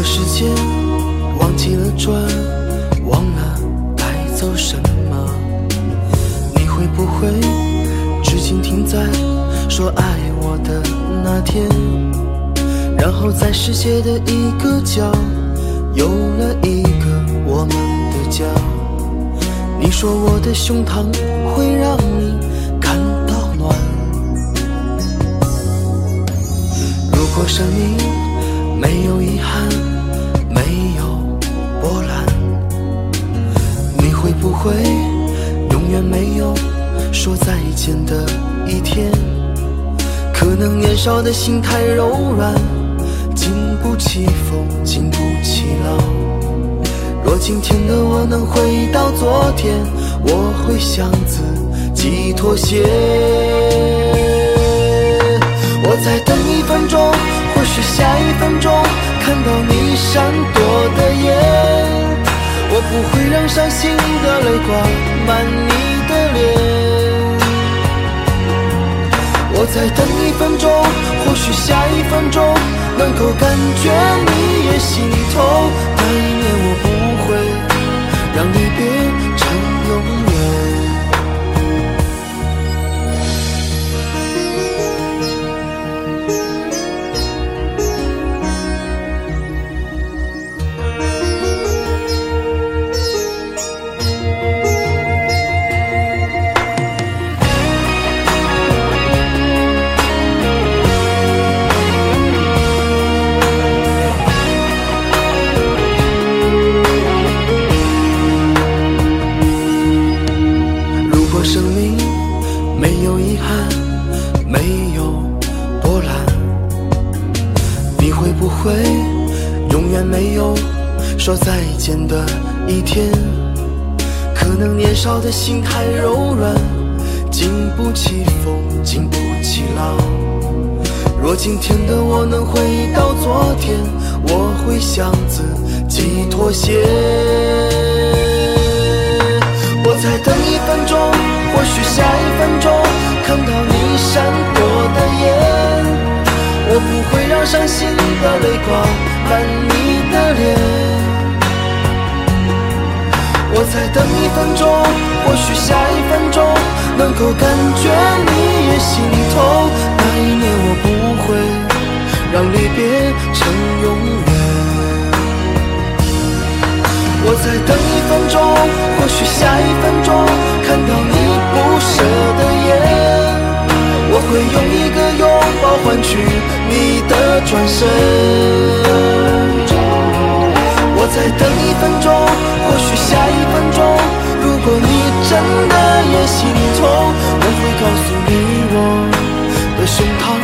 时间忘记了转，忘了带走什么，你会不会至今停在说爱我的那天，然后在世界的一个角有了一个我们的家。你说我的胸膛会让你感到暖，如果生命没有遗憾，没有波澜，你会不会永远没有说再见的一天？可能年少的心太柔软，经不起风，经不起浪。若今天的我能回到昨天，我会向自己妥协。我再等1分钟，或许下1分钟看到你闪躲的眼，我不会让伤心的泪挂满你的脸。我再等1分钟，或许下1分钟能够感觉你也心痛，那一年我不会让离别成永远。生命没有遗憾，没有波澜，你会不会永远没有说再见的一天？可能年少的心太柔软，经不起风，经不起浪。若今天的我能回到昨天，我会向自己妥协。我再等1分钟，或许下1分钟看到你闪躲的眼，我不会让伤心的泪挂满你的脸。我再等1分钟，或许下1分钟能够感觉你也心痛，那一年我不会让离别成永远。我再等1分钟，或许下1分钟看到你不舍的眼，我会用一个拥抱换取你的转身。我再等1分钟，或许下1分钟，如果你真的也心痛，我会告诉你我的胸膛